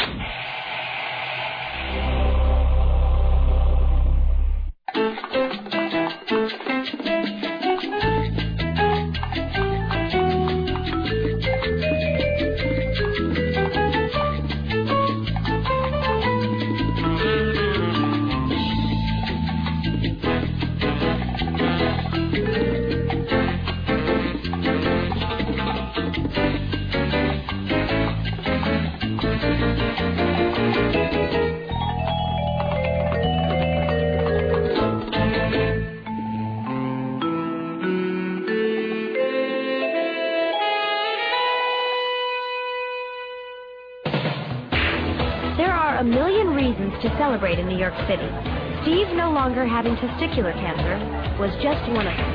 To celebrate in New York City. Steve, no longer having testicular cancer, was just one of them.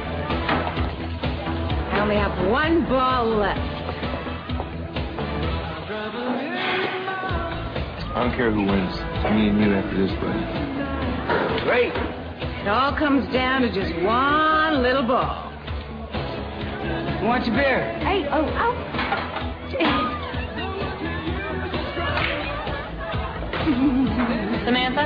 I only have one ball left. I don't care who wins. It's me and you after this, buddy. Great. It all comes down to just one little ball. Who wants a beer? Hey, Samantha?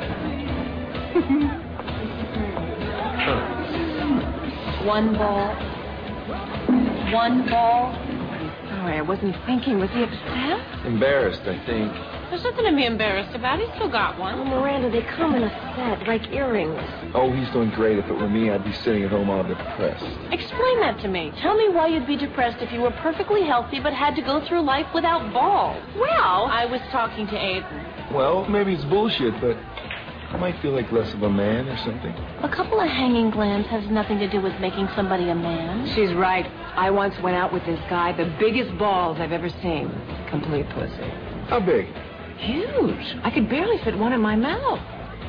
One ball. One ball. Sorry, I wasn't thinking. Was he upset? Embarrassed, I think. There's nothing to be embarrassed about. He's still got one. Oh, Miranda, they come in a set, like earrings. Oh, he's doing great. If it were me, I'd be sitting at home all depressed. Explain that to me. Tell me why you'd be depressed if you were perfectly healthy but had to go through life without balls. Well, I was talking to Aiden. Well, maybe it's bullshit, but I might feel like less of a man or something. A couple of hanging glands has nothing to do with making somebody a man. She's right. I once went out with this guy, the biggest balls I've ever seen. Complete pussy. How big? Huge. I could barely fit one in my mouth.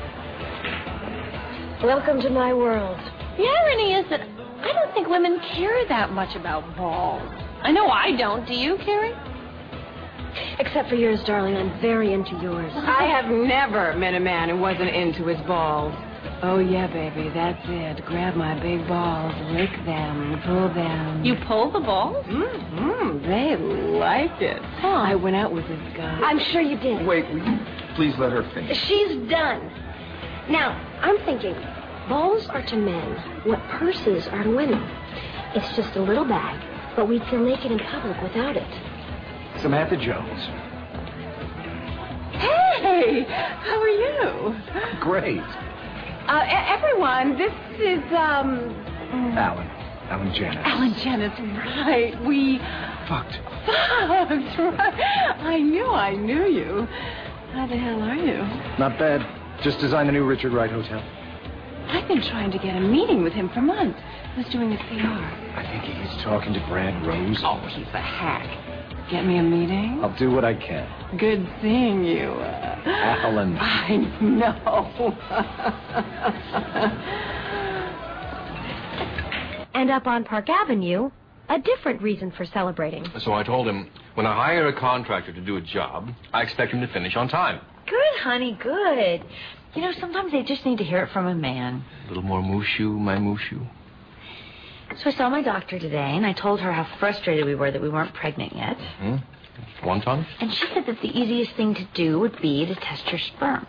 welcome to my world. The irony is that I don't think women care that much about balls. I know I don't. Do you, Carrie? Except for yours, darling. I'm very into yours. I have never met a man who wasn't into his balls. Oh, yeah, baby, that's it. Grab my big balls, lick them, pull them. You pull the balls? Mm-hmm. They liked it. Huh. I went out with this guy. I'm sure you did. Wait, will you please let her finish? She's done. Now, I'm thinking, balls are to men what purses are to women. It's just a little bag, but we'd feel naked in public without it. Samantha Jones. Hey, how are you? Great. Everyone, this is, Alan Janis. Alan Janis, right. We... Fucked. Right. I knew you. How the hell are you? Not bad. Just designed the new Richard Wright Hotel. I've been trying to get a meeting with him for months. Who's doing his PR? I think he's talking to Brad Rose. Oh, he's a hack. Get me a meeting? I'll do what I can. Good seeing you. Alan. I know. And up on Park Avenue, a different reason for celebrating. So I told him, when I hire a contractor to do a job, I expect him to finish on time. Good, honey, good. You know, sometimes they just need to hear it from a man. A little more mooshu, my mooshu. So I saw my doctor today, and I told her how frustrated we were that we weren't pregnant yet. Mm-hmm. Wonton? And she said that the easiest thing to do would be to test your sperm.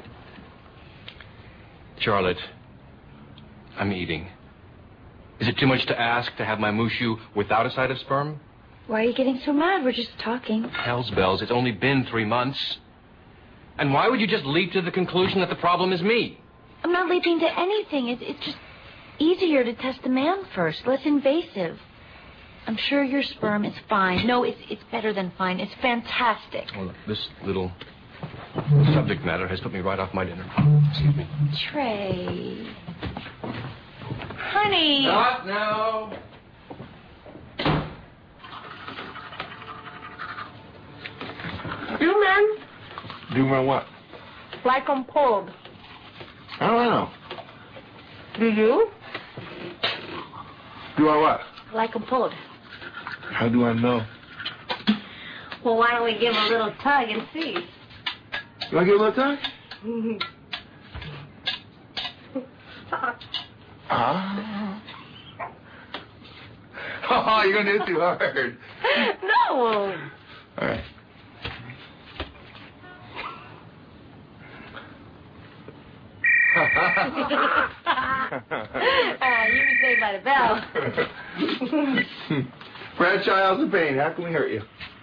Charlotte, I'm eating. Is it too much to ask to have my mooshu without a side of sperm? Why are you getting so mad? We're just talking. Hell's bells, it's only been 3 months. And why would you just leap to the conclusion that the problem is me? I'm not leaping to anything. It's just easier to test the man first, less invasive. I'm sure your sperm is fine. No, it's better than fine. It's fantastic. Well, look, this little subject matter has put me right off my dinner. Excuse me. Trey. Honey. Not now. You men Do my what? like 'em pulled. I don't know. Do you? Do I what? Like 'em pulled. How do I know? Well, why don't we give 'em a little tug and see? Do I give a little time? Oh, you're going to do it too hard. No. All right. You can say by the bell. Brad Childs of Payne, how can we hurt you?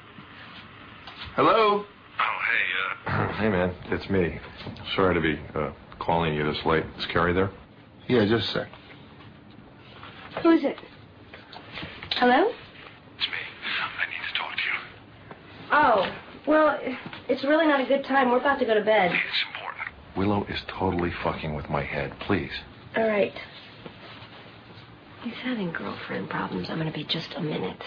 Hello? Hey, man, it's me. Sorry to be calling you this late. Is Carrie there? Yeah, just a sec. Who's it? Hello? It's me. I need to talk to you. Oh, well, it's really not a good time. We're about to go to bed. It's important. Willow is totally fucking with my head. Please. All right. He's having girlfriend problems. I'm going to be just a minute.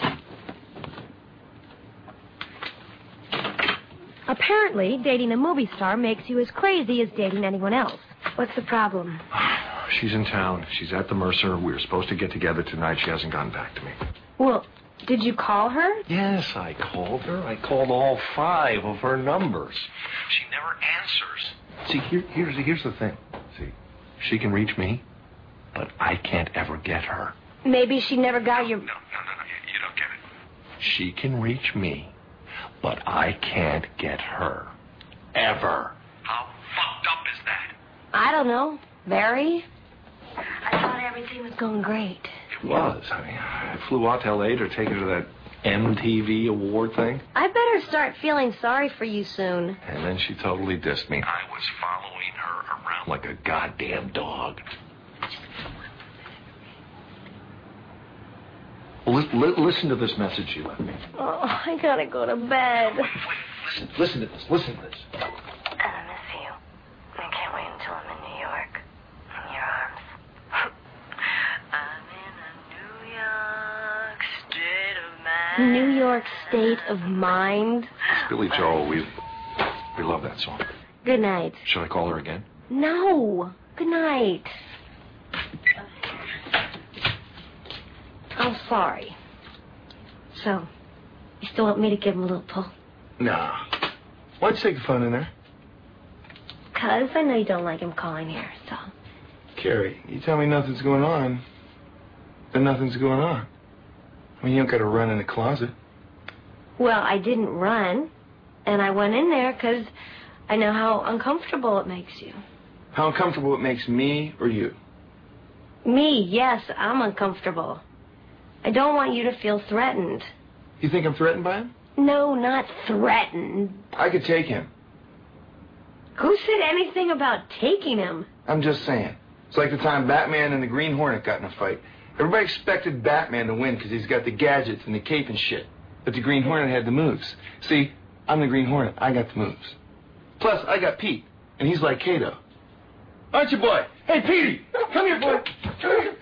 Apparently, dating a movie star makes you as crazy as dating anyone else. What's the problem? She's in town. She's at the Mercer. We were supposed to get together tonight. She hasn't gotten back to me. Well, did you call her? Yes, I called her. I called all 5 of her numbers. She never answers. See, here's the thing. See, she can reach me, but I can't ever get her. Maybe she never got your... No. You don't get it. She can reach me, but I can't get her. Ever. How fucked up is that? I don't know. Very. I thought everything was going great. It was. I mean, I flew out to L.A. to take her to that MTV award thing. I better start feeling sorry for you soon. And then she totally dissed me. I was following her around like a goddamn dog. Well, listen to this message she left me. Oh, I gotta go to bed. Wait, listen to this. I miss you. I can't wait until I'm in New York. In your arms. I'm in a New York state of mind. It's Billy Joel. We love that song. Good night. Should I call her again? No. Good night. I'm sorry. So, you still want me to give him a little pull? No. Why'd you take the phone in there? 'Cause I know you don't like him calling here, so. Carrie, you tell me nothing's going on, then nothing's going on. I mean, you don't got to run in the closet. Well, I didn't run, and I went in there 'cause I know how uncomfortable it makes you. How uncomfortable it makes me or you? Me, yes, I'm uncomfortable. I don't want you to feel threatened. You think I'm threatened by him? No, not threatened. I could take him. Who said anything about taking him? I'm just saying. It's like the time Batman and the Green Hornet got in a fight. Everybody expected Batman to win because he's got the gadgets and the cape and shit. But the Green Hornet had the moves. See, I'm the Green Hornet. I got the moves. Plus, I got Pete, and he's like Kato. Aren't you, boy? Hey, Petey! Come here, boy! Come here!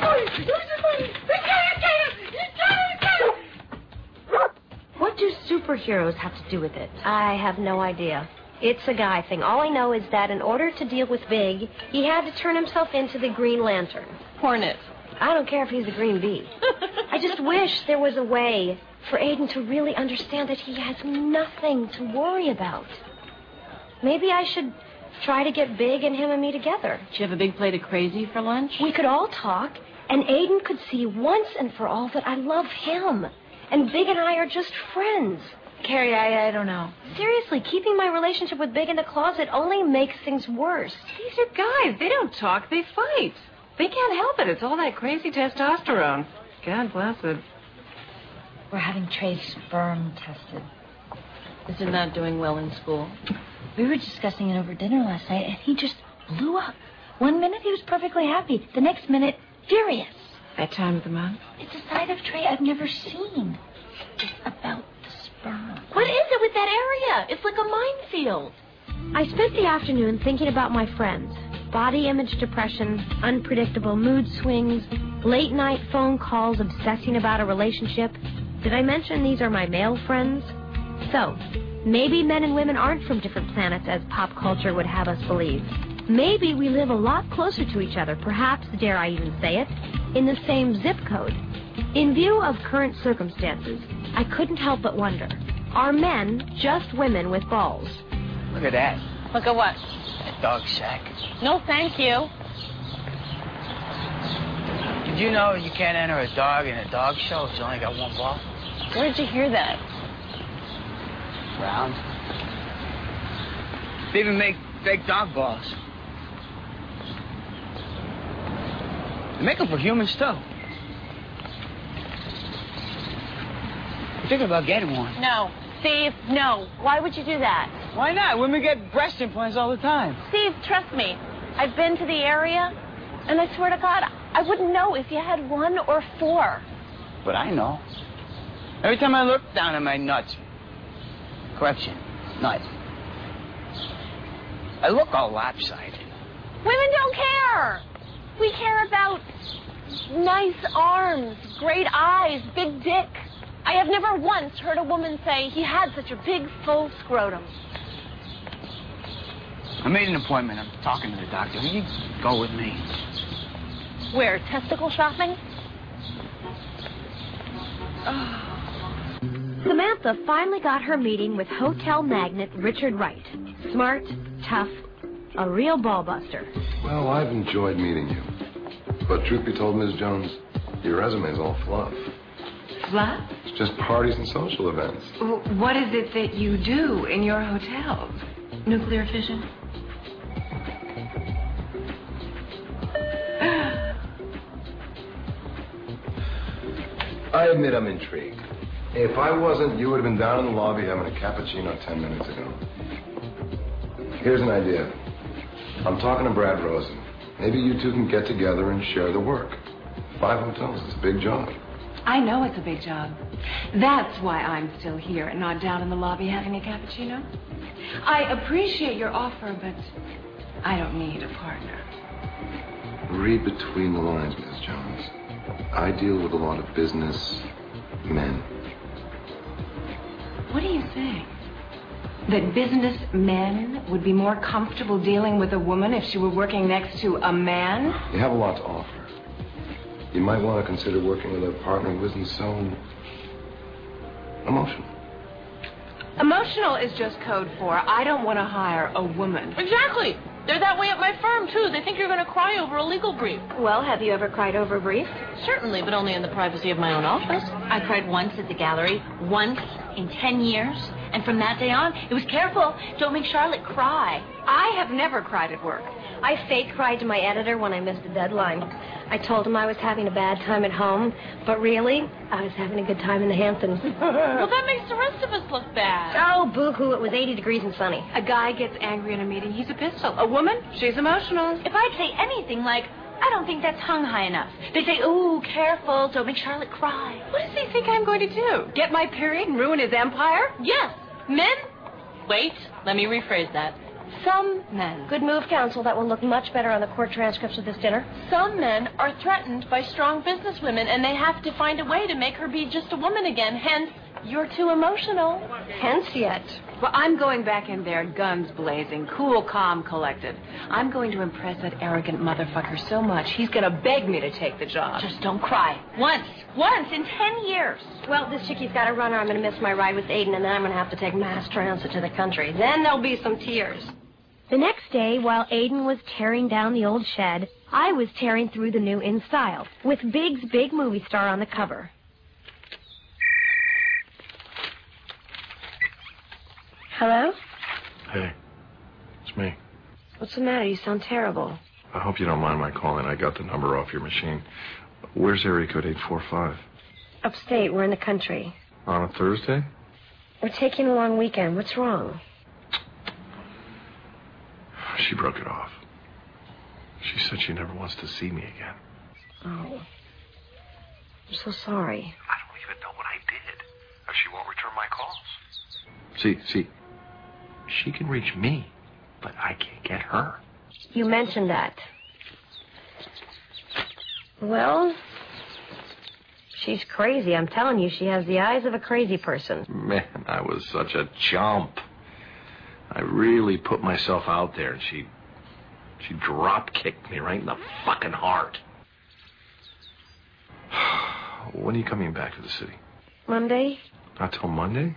What do superheroes have to do with it? I have no idea. It's a guy thing. All I know is that in order to deal with Big, he had to turn himself into the Green Lantern. Hornet. I don't care if he's the Green Bee. I just wish there was a way for Aiden to really understand that he has nothing to worry about. Maybe I should try to get Big and him and me together. Did you have a big plate of crazy for lunch? We could all talk, and Aiden could see once and for all that I love him. And Big and I are just friends. Carrie, I don't know. Seriously, keeping my relationship with Big in the closet only makes things worse. These are guys. They don't talk. They fight. They can't help it. It's all that crazy testosterone. God bless it. We're having Trey's sperm tested. Is it not doing well in school? We were discussing it over dinner last night, and he just blew up. 1 minute he was perfectly happy. The next minute, furious. That time of the month? It's a side of Trey I've never seen. It's about the sperm. What is it with that area? It's like a minefield. I spent the afternoon thinking about my friends. Body image depression, unpredictable mood swings, late night phone calls obsessing about a relationship. Did I mention these are my male friends? So, maybe men and women aren't from different planets as pop culture would have us believe. Maybe we live a lot closer to each other, perhaps, dare I even say it, in the same zip code. In view of current circumstances, I couldn't help but wonder, are men just women with balls? Look at that. Look at what? That dog sack. No, thank you. Did you know you can't enter a dog in a dog show if it's only got one ball? Where did you hear that? Round. They even make fake dog balls. They make them for humans, too. I'm thinking about getting one. No. Steve, no. Why would you do that? Why not? Women get breast implants all the time. Steve, trust me. I've been to the area, and I swear to God, I wouldn't know if you had 1 or 4. But I know. Every time I look down at my nuts. Correction, nuts. I look all lopsided. Women don't care. We care about nice arms, great eyes, big dick. I have never once heard a woman say he had such a big, full scrotum. I made an appointment. I'm talking to the doctor. Will you go with me? Where, testicle shopping? Samantha finally got her meeting with hotel magnate Richard Wright. Smart, tough, a real ballbuster. Well, I've enjoyed meeting you. But truth be told, Ms. Jones, your resume's all fluff. Fluff? It's just parties and social events. What is it that you do in your hotels? Nuclear fission? I admit I'm intrigued. If I wasn't, you would have been down in the lobby having a cappuccino 10 minutes ago. Here's an idea. I'm talking to Brad Rosen. Maybe you two can get together and share the work. 5 hotels, it's a big job. I know it's a big job. That's why I'm still here and not down in the lobby having a cappuccino. I appreciate your offer, but I don't need a partner. Read between the lines, Ms. Jones. I deal with a lot of business men. What are you saying? That business men would be more comfortable dealing with a woman if she were working next to a man? You have a lot to offer. You might want to consider working with a partner who isn't so emotional. Emotional is just code for I don't want to hire a woman. Exactly. They're that way at my firm, too. They think you're going to cry over a legal brief. Well, have you ever cried over a brief? Certainly, but only in the privacy of my own office. I cried once at the gallery, once in 10 years. And from that day on, it was careful. Don't make Charlotte cry. I have never cried at work. I fake cried to my editor when I missed a deadline. I told him I was having a bad time at home, but really, I was having a good time in the Hamptons. Well, that makes the rest of us look bad. Oh, boo-hoo, it was 80 degrees and sunny. A guy gets angry in a meeting, he's a pistol. A woman, she's emotional. If I'd say anything like, I don't think that's hung high enough, they say, ooh, careful, don't make Charlotte cry. What does he think I'm going to do? Get my period and ruin his empire? Yes. Men? Wait, let me rephrase that. Some men. Good move, counsel. That will look much better on the court transcripts of this dinner. Some men are threatened by strong businesswomen, and they have to find a way to make her be just a woman again. Hence, you're too emotional. Hence yet. Well, I'm going back in there, guns blazing, cool, calm, collected. I'm going to impress that arrogant motherfucker so much, he's going to beg me to take the job. Just don't cry. Once in 10 years. Well, this chickie's got a runner. I'm going to miss my ride with Aiden, and then I'm going to have to take mass transit to the country. Then there'll be some tears. The next day, while Aiden was tearing down the old shed, I was tearing through the new In Style, with Big's Big Movie Star on the cover. Hello? Hey, it's me. What's the matter? You sound terrible. I hope you don't mind my calling. I got the number off your machine. Where's area code 845? Upstate. We're in the country. On a Thursday? We're taking a long weekend. What's wrong? She broke it off. She said she never wants to see me again. Oh. I'm so sorry. I don't even know what I did. Or she won't return my calls. See, she can reach me, but I can't get her. You mentioned that. Well, she's crazy. I'm telling you, she has the eyes of a crazy person. Man, I was such a chump. I really put myself out there, and she drop-kicked me right in the fucking heart. When are you coming back to the city? Monday? Not till Monday?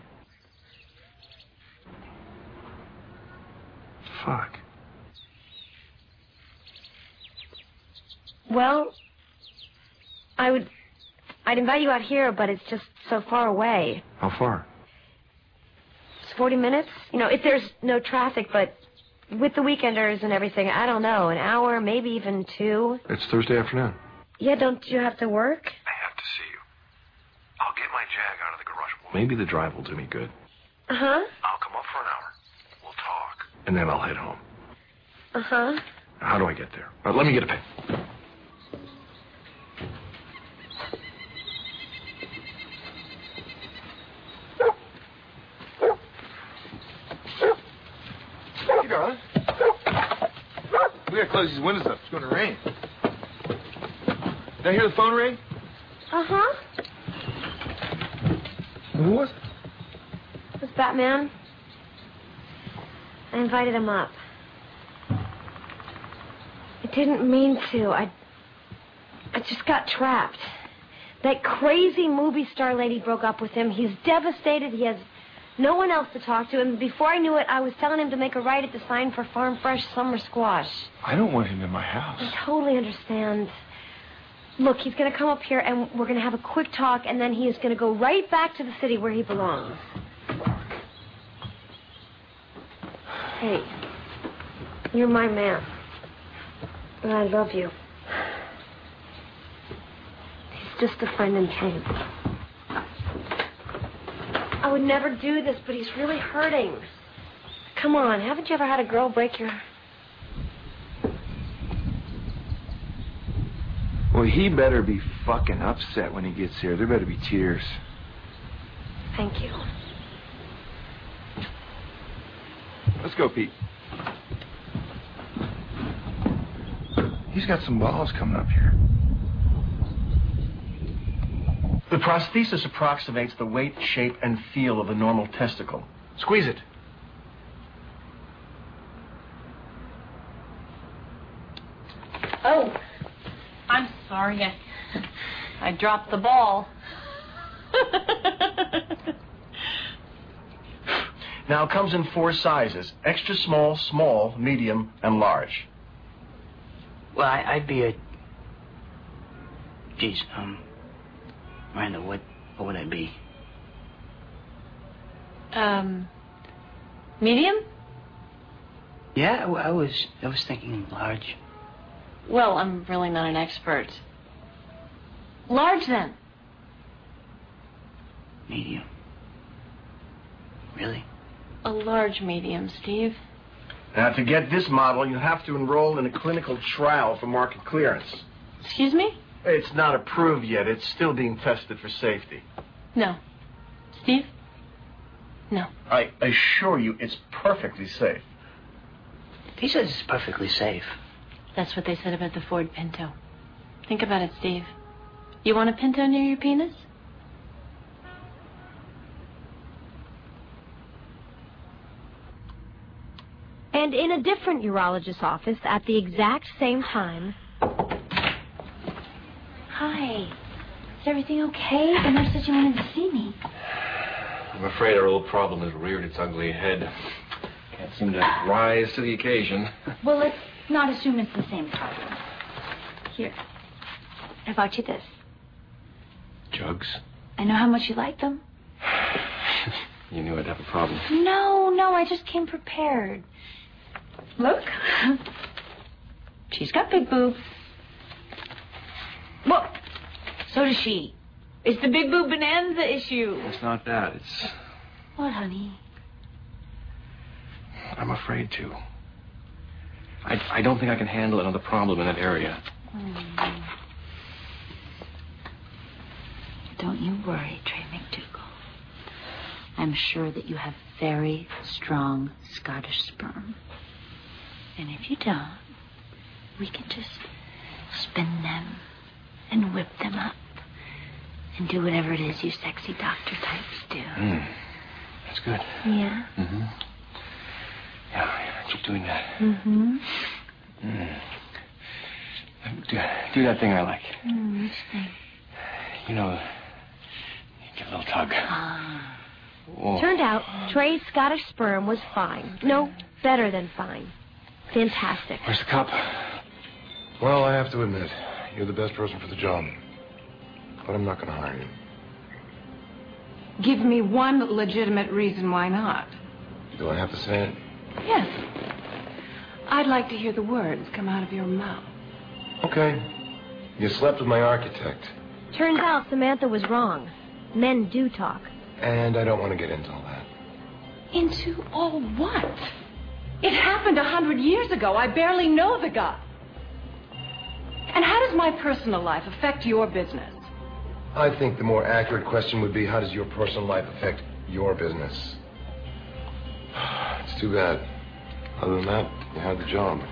Fuck. Well, I'd invite you out here, but it's just so far away. How far? It's 40 minutes. You know, if there's no traffic, but with the weekenders and everything, I don't know, an hour, maybe even 2. It's Thursday afternoon. Yeah, don't you have to work? I have to see you. I'll get my Jag out of the garage. Maybe the drive will do me good. Uh-huh. I'll come up for an hour. We'll talk. And then I'll head home. Uh-huh. How do I get there? Let me get a pen. Hey, darling. We gotta close these windows up. It's gonna rain. Did I hear the phone ring? Uh-huh. Who was it? It was Batman. I invited him up. I didn't mean to. I just got trapped. That crazy movie star lady broke up with him. He's devastated. He has no one else to talk to. And before I knew it, I was telling him to make a right at the sign for Farm Fresh Summer Squash. I don't want him in my house. I totally understand. Look, he's going to come up here, and we're going to have a quick talk, and then he is going to go right back to the city where he belongs. Hey, you're my man. And I love you. He's just a friend in pain. I would never do this, but he's really hurting. Come on, haven't you ever had a girl break your... Well, he better be fucking upset when he gets here. There better be tears. Thank you. Let's go, Pete. He's got some balls coming up here. The prosthesis approximates the weight, shape, and feel of a normal testicle. Squeeze it. Oh, I'm sorry. I dropped the ball. Now, it comes in 4 sizes: extra small, small, medium, and large. Well, I'd be a... Geez, Miranda, what would I be? Medium? Yeah, I was thinking large. Well, I'm really not an expert. Large, then. Medium. Really? A large medium, Steve. Now, to get this model, you have to enroll in a clinical trial for market clearance. Excuse me? It's not approved yet. It's still being tested for safety. No. Steve? No. I assure you, it's perfectly safe. He says it's perfectly safe. That's what they said about the Ford Pinto. Think about it, Steve. You want a Pinto near your penis? And in a different urologist's office at the exact same time... Hi. Is everything okay? The nurse said you wanted to see me. I'm afraid our old problem has reared its ugly head. Can't seem to rise to the occasion. Well, let's not assume it's the same problem. Here. I bought you this. Jugs? I know how much you like them. You knew I'd have a problem. No, I just came prepared. Look. She's got big boobs. Well, so does she. It's the big boob bonanza issue. It's not that. It's... What, honey? I'm afraid to. I don't think I can handle another problem in that area. Don't you worry, Trey McDougal. I'm sure that you have very strong Scottish sperm. And if you don't, we can just spin them and whip them up and do whatever it is you sexy doctor types do. That's good. Yeah? Mm-hmm. Yeah, I keep doing that. Mm-hmm. Do that thing I like. Which thing? You know, give a little tug. Oh. Turned out, Trey's Scottish sperm was fine. No, better than fine. Fantastic. Where's the cup? Well, I have to admit, you're the best person for the job. But I'm not going to hire you. Give me one legitimate reason why not. Do I have to say it? Yes. I'd like to hear the words come out of your mouth. Okay. You slept with my architect. Turns out Samantha was wrong. Men do talk. And I don't want to get into all that. Into all what? It happened 100 years ago. I barely know the guy. And how does my personal life affect your business? I think the more accurate question would be, how does your personal life affect your business? It's too bad. Other than that, you had the job.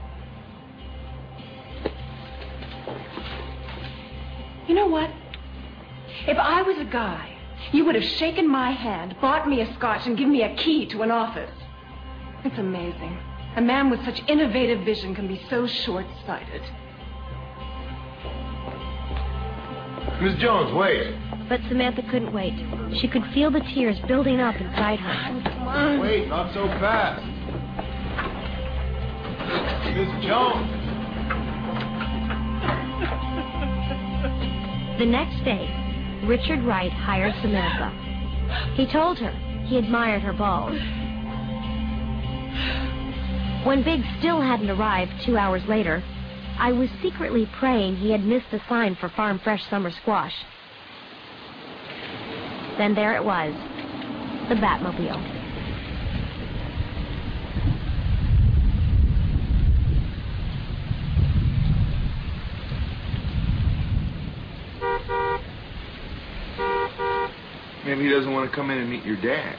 You know what? If I was a guy, you would have shaken my hand, bought me a scotch, and given me a key to an office. It's amazing. A man with such innovative vision can be so short-sighted. Miss Jones, wait. But Samantha couldn't wait. She could feel the tears building up inside her. Wait, not so fast. Miss Jones. The next day, Richard Wright hired Samantha. He told her he admired her balls. When Big still hadn't arrived 2 hours later, I was secretly praying he had missed the sign for Farm Fresh Summer Squash. Then there it was, the Batmobile. Maybe he doesn't want to come in and meet your dad.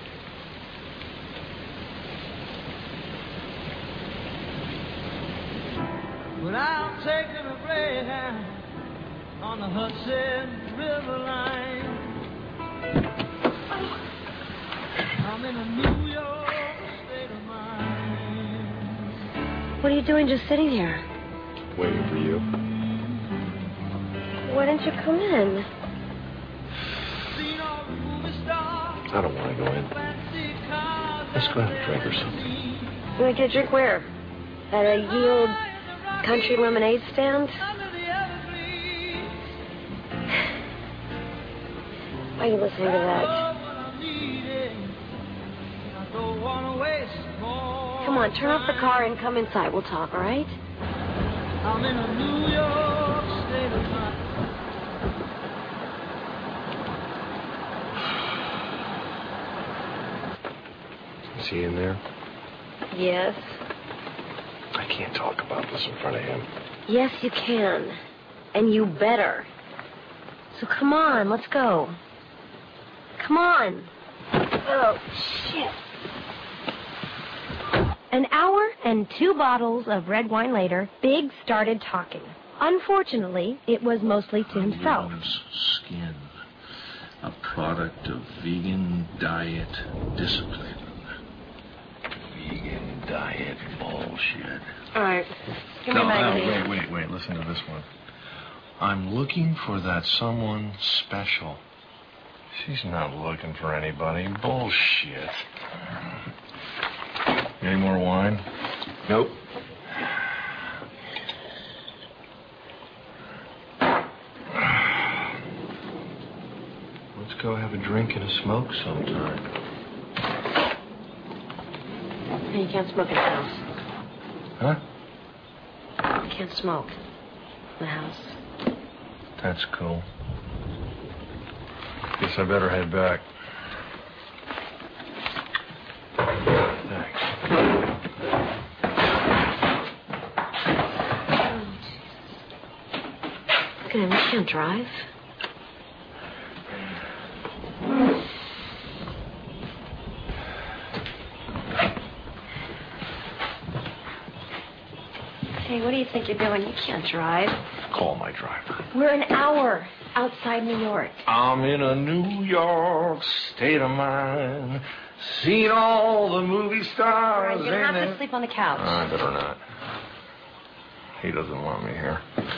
When I'm taking a Greyhound on the Hudson River line, I'm in a New York state of mind. What are you doing just sitting here? Waiting for you. Why didn't you come in? I don't want to go in. Let's go have a drink or something. You want to get a drink where? At a Yield country lemonade stand? Why are you listening to that? Come on, turn off the car and come inside. We'll talk, all right? I'm in a New York state of mind. Is he in there? Yes. I can't talk about this in front of him. Yes, you can. And you better. So come on, let's go. Come on. Oh, shit. An hour and 2 bottles of red wine later, Big started talking. Unfortunately, it was mostly to himself. Skin, a product of vegan diet discipline. Vegan diet bullshit. All right. Give me my wait. Listen to this one. I'm looking for that someone special. She's not looking for anybody. Bullshit. Any more wine? Nope. Let's go have a drink and a smoke sometime. You can't smoke in the house. Huh? You can't smoke in the house. That's cool. Guess I better head back. Thanks. Look at him, he can't drive. Hey, what do you think you're doing? You can't drive. Call my driver. We're an hour outside New York. I'm in a New York state of mind. Seen all the movie stars. You're going to have to sleep on the couch. I better not. He doesn't want me here.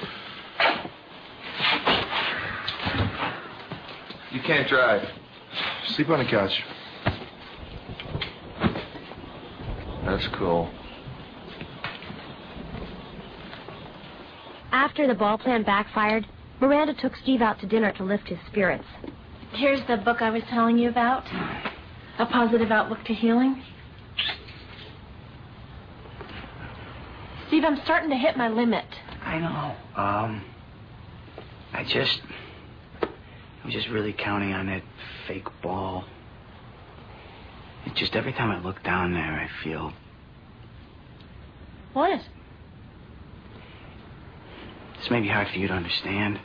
You can't drive. Sleep on the couch. That's cool. After the ball plan backfired, Miranda took Steve out to dinner to lift his spirits. Here's the book I was telling you about. A Positive Outlook to Healing. Steve, I'm starting to hit my limit. I know. I'm just really counting on that fake ball. It's just every time I look down there, I feel... What? This may be hard for you to understand.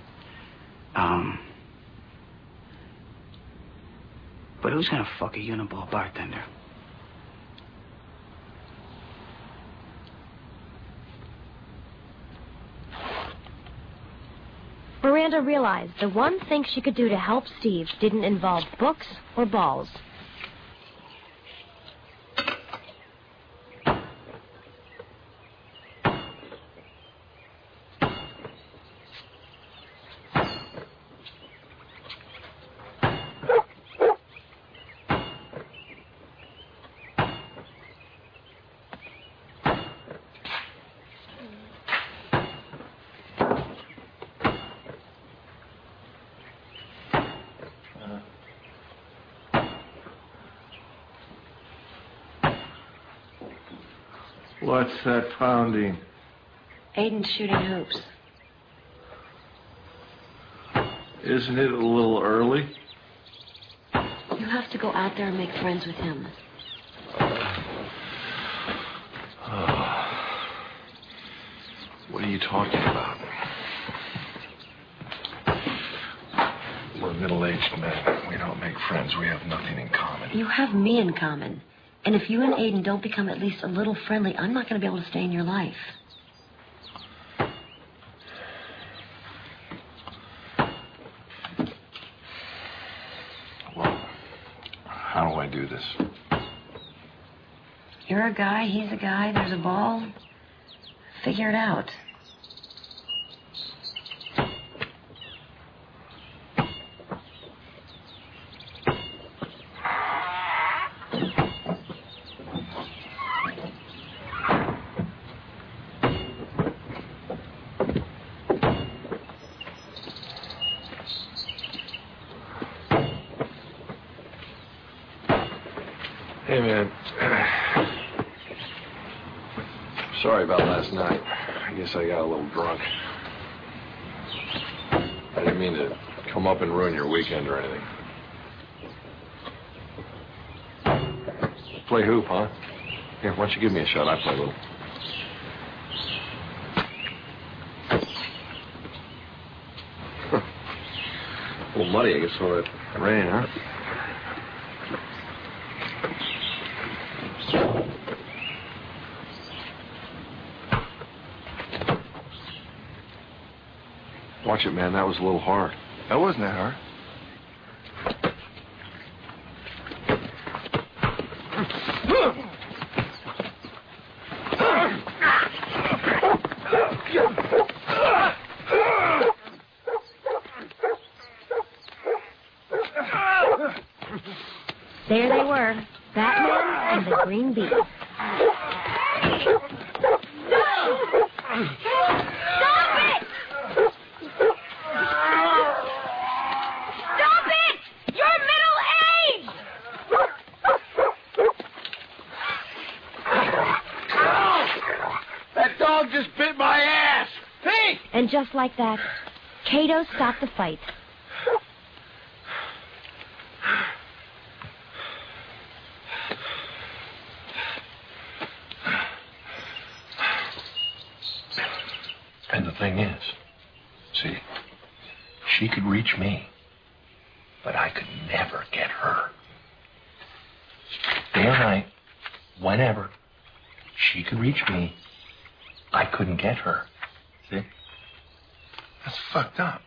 But who's gonna fuck a Uniball bartender? Miranda realized the one thing she could do to help Steve didn't involve books or balls. What's that pounding? Aiden's shooting hoops. Isn't it a little early? You have to go out there and make friends with him. What are you talking about? We're middle-aged men. We don't make friends. We have nothing in common. You have me in common. And if you and Aiden don't become at least a little friendly, I'm not going to be able to stay in your life. Well, how do I do this? You're a guy, he's a guy, there's a ball. Figure it out. Hey, man. Sorry about last night. I guess I got a little drunk. I didn't mean to come up and ruin your weekend or anything. Play hoop, huh? Here, why don't you give me a shot? I play a little. A little muddy, I guess, for it rain, huh? Watch it, man. That was a little hard. That wasn't that hard. There they were, Batman and the Green Bee. And just like that, Kato stopped the fight. And the thing is, see, she could reach me, but I could never get her. Day or night, whenever, she could reach me, I couldn't get her. See? That's fucked up.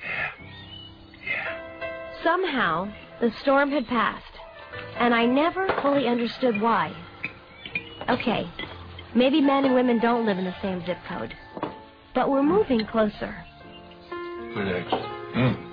Yeah. Somehow, the storm had passed, and I never fully understood why. Okay, maybe men and women don't live in the same zip code, but we're moving closer. Good eggs.